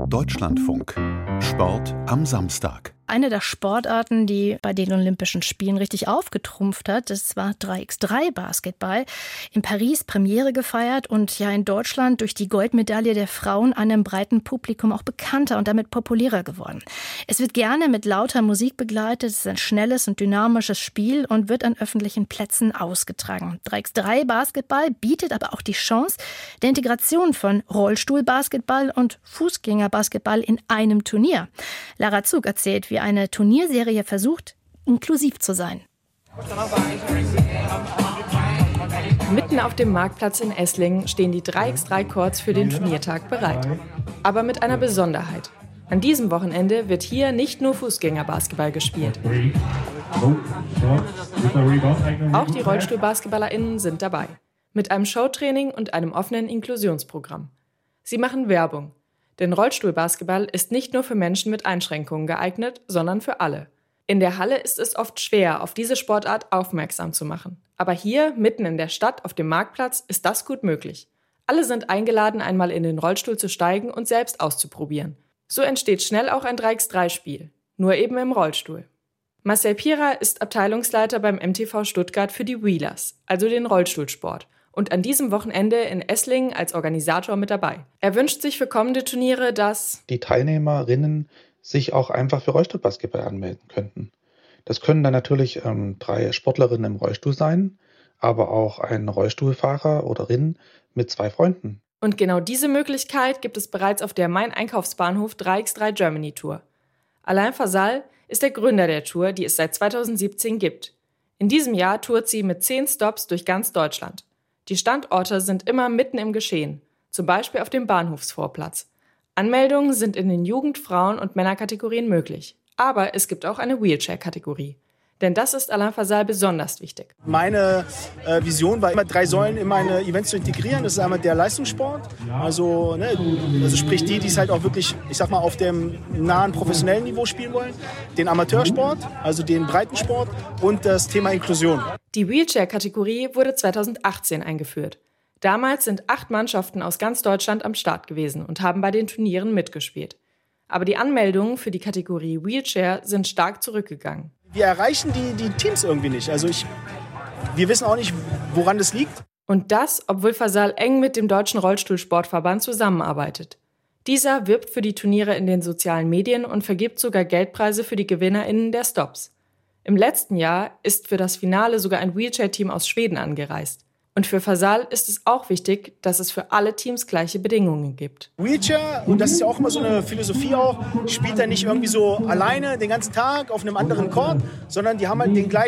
Deutschlandfunk. Sport am Samstag. Eine der Sportarten, die bei den Olympischen Spielen richtig aufgetrumpft hat, das war 3x3-Basketball. In Paris Premiere gefeiert und ja in Deutschland durch die Goldmedaille der Frauen einem breiten Publikum auch bekannter und damit populärer geworden. Es wird gerne mit lauter Musik begleitet, es ist ein schnelles und dynamisches Spiel und wird an öffentlichen Plätzen ausgetragen. 3x3-Basketball bietet aber auch die Chance der Integration von Rollstuhlbasketball und Fußgängerbasketball in einem Turnier. Lara Zug erzählt, wie eine Turnierserie versucht, inklusiv zu sein. Mitten auf dem Marktplatz in Esslingen stehen die 3x3-Courts für den Turniertag bereit. Aber mit einer Besonderheit. An diesem Wochenende wird hier nicht nur Fußgängerbasketball gespielt. Auch die RollstuhlbasketballerInnen sind dabei. Mit einem Showtraining und einem offenen Inklusionsprogramm. Sie machen Werbung. Denn Rollstuhlbasketball ist nicht nur für Menschen mit Einschränkungen geeignet, sondern für alle. In der Halle ist es oft schwer, auf diese Sportart aufmerksam zu machen. Aber hier, mitten in der Stadt, auf dem Marktplatz, ist das gut möglich. Alle sind eingeladen, einmal in den Rollstuhl zu steigen und selbst auszuprobieren. So entsteht schnell auch ein 3x3-Spiel. Nur eben im Rollstuhl. Marcel Pira ist Abteilungsleiter beim MTV Stuttgart für die Wheelers, also den Rollstuhlsport. Und an diesem Wochenende in Esslingen als Organisator mit dabei. Er wünscht sich für kommende Turniere, dass die Teilnehmerinnen sich auch einfach für Rollstuhlbasketball anmelden könnten. Das können dann natürlich 3 Sportlerinnen im Rollstuhl sein, aber auch ein Rollstuhlfahrer oder Rin mit 2 Freunden. Und genau diese Möglichkeit gibt es bereits auf der Main-Einkaufsbahnhof 3x3 Germany Tour. Alain Fasal ist der Gründer der Tour, die es seit 2017 gibt. In diesem Jahr tourt sie mit 10 Stops durch ganz Deutschland. Die Standorte sind immer mitten im Geschehen, zum Beispiel auf dem Bahnhofsvorplatz. Anmeldungen sind in den Jugend-, Frauen- und Männerkategorien möglich. Aber es gibt auch eine Wheelchair-Kategorie. Denn das ist Alain Fasal besonders wichtig. Meine Vision war immer, 3 Säulen in meine Events zu integrieren. Das ist einmal der Leistungssport, also sprich die es halt auch wirklich, ich sag mal, auf dem nahen professionellen Niveau spielen wollen. Den Amateursport, also den Breitensport und das Thema Inklusion. Die Wheelchair-Kategorie wurde 2018 eingeführt. Damals sind 8 Mannschaften aus ganz Deutschland am Start gewesen und haben bei den Turnieren mitgespielt. Aber die Anmeldungen für die Kategorie Wheelchair sind stark zurückgegangen. Wir erreichen die Teams irgendwie nicht. Also wir wissen auch nicht, woran das liegt. Und das, obwohl Fasal eng mit dem Deutschen Rollstuhlsportverband zusammenarbeitet. Dieser wirbt für die Turniere in den sozialen Medien und vergibt sogar Geldpreise für die GewinnerInnen der Stops. Im letzten Jahr ist für das Finale sogar ein Wheelchair-Team aus Schweden angereist. Und für Fasal ist es auch wichtig, dass es für alle Teams gleiche Bedingungen gibt. Wheelchair, und das ist ja auch immer so eine Philosophie auch, spielt er nicht irgendwie so alleine den ganzen Tag auf einem anderen Court, sondern die haben halt den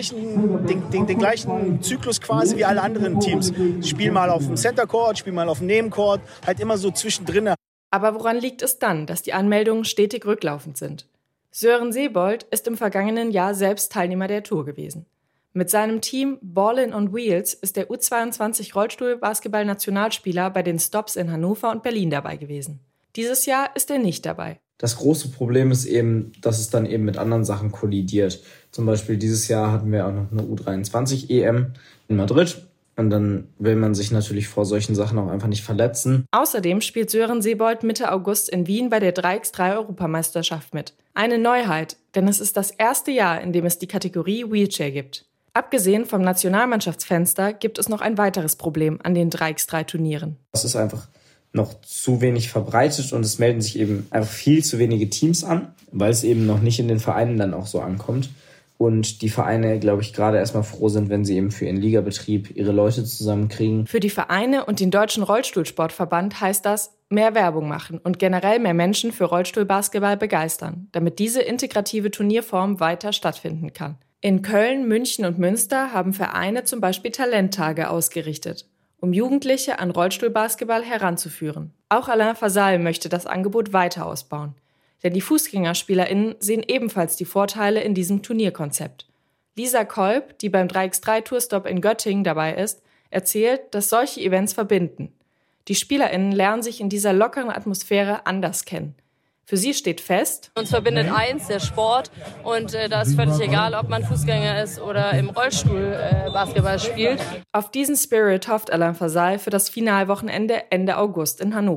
gleichen Zyklus quasi wie alle anderen Teams. Spielen mal auf dem Center Court, spielen mal auf dem Nebencourt, halt immer so zwischendrin. Aber woran liegt es dann, dass die Anmeldungen stetig rücklaufend sind? Sören Seebold ist im vergangenen Jahr selbst Teilnehmer der Tour gewesen. Mit seinem Team Ballin' on Wheels ist der U22 Rollstuhl-Basketball-Nationalspieler bei den Stops in Hannover und Berlin dabei gewesen. Dieses Jahr ist er nicht dabei. Das große Problem ist eben, dass es dann eben mit anderen Sachen kollidiert. Zum Beispiel dieses Jahr hatten wir auch noch eine U23-EM in Madrid. Und dann will man sich natürlich vor solchen Sachen auch einfach nicht verletzen. Außerdem spielt Sören Seebold Mitte August in Wien bei der 3x3-Europameisterschaft mit. Eine Neuheit, denn es ist das erste Jahr, in dem es die Kategorie Wheelchair gibt. Abgesehen vom Nationalmannschaftsfenster gibt es noch ein weiteres Problem an den 3x3-Turnieren. Es ist einfach noch zu wenig verbreitet und es melden sich eben einfach viel zu wenige Teams an, weil es eben noch nicht in den Vereinen dann auch so ankommt. Und die Vereine, glaube ich, gerade erstmal froh sind, wenn sie eben für ihren Ligabetrieb ihre Leute zusammenkriegen. Für die Vereine und den Deutschen Rollstuhlsportverband heißt das, mehr Werbung machen und generell mehr Menschen für Rollstuhlbasketball begeistern, damit diese integrative Turnierform weiter stattfinden kann. In Köln, München und Münster haben Vereine zum Beispiel Talenttage ausgerichtet, um Jugendliche an Rollstuhlbasketball heranzuführen. Auch Alain Fasal möchte das Angebot weiter ausbauen. Denn die FußgängerspielerInnen sehen ebenfalls die Vorteile in diesem Turnierkonzept. Lisa Kolb, die beim 3x3-Tourstop in Göttingen dabei ist, erzählt, dass solche Events verbinden. Die SpielerInnen lernen sich in dieser lockeren Atmosphäre anders kennen. Für sie steht fest: Uns verbindet eins, der Sport. Und da ist völlig egal, ob man Fußgänger ist oder im Rollstuhl Basketball spielt. Auf diesen Spirit hofft Alain Fasal für das Finalwochenende Ende August in Hannover.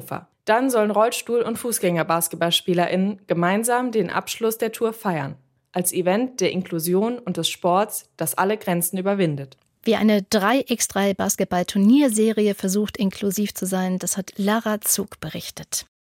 Dann sollen Rollstuhl- und Fußgänger-BasketballspielerInnen gemeinsam den Abschluss der Tour feiern. Als Event der Inklusion und des Sports, das alle Grenzen überwindet. Wie eine 3x3 Basketball-Turnierserie versucht, inklusiv zu sein, das hat Lara Zug berichtet.